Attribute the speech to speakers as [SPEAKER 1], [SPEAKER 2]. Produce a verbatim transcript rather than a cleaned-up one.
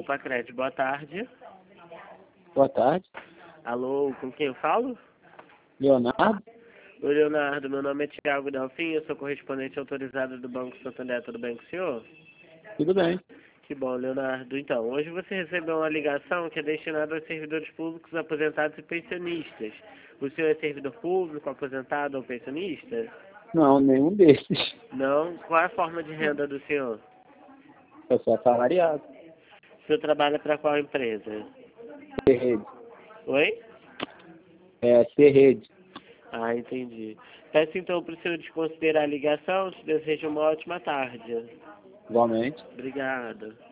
[SPEAKER 1] Pacred, boa tarde.
[SPEAKER 2] Boa tarde.
[SPEAKER 1] Alô, com quem eu falo?
[SPEAKER 2] Leonardo?
[SPEAKER 1] Oi, Leonardo, meu nome é Thiago Delfim, eu sou correspondente autorizado do Banco Santander, tudo bem com o senhor?
[SPEAKER 2] Tudo bem.
[SPEAKER 1] Que bom, Leonardo. Então, hoje você recebeu uma ligação que é destinada aos servidores públicos, aposentados e pensionistas. O senhor é servidor público, aposentado ou pensionista?
[SPEAKER 2] Não, nenhum desses.
[SPEAKER 1] Não? Qual é a forma de renda do senhor?
[SPEAKER 2] Eu sou assalariado.
[SPEAKER 1] O senhor trabalha para qual empresa?
[SPEAKER 2] T-Rede.
[SPEAKER 1] Oi?
[SPEAKER 2] É, T-Rede.
[SPEAKER 1] Ah, entendi. Peço então para o senhor desconsiderar a ligação, te desejo uma ótima tarde.
[SPEAKER 2] Igualmente.
[SPEAKER 1] Obrigado.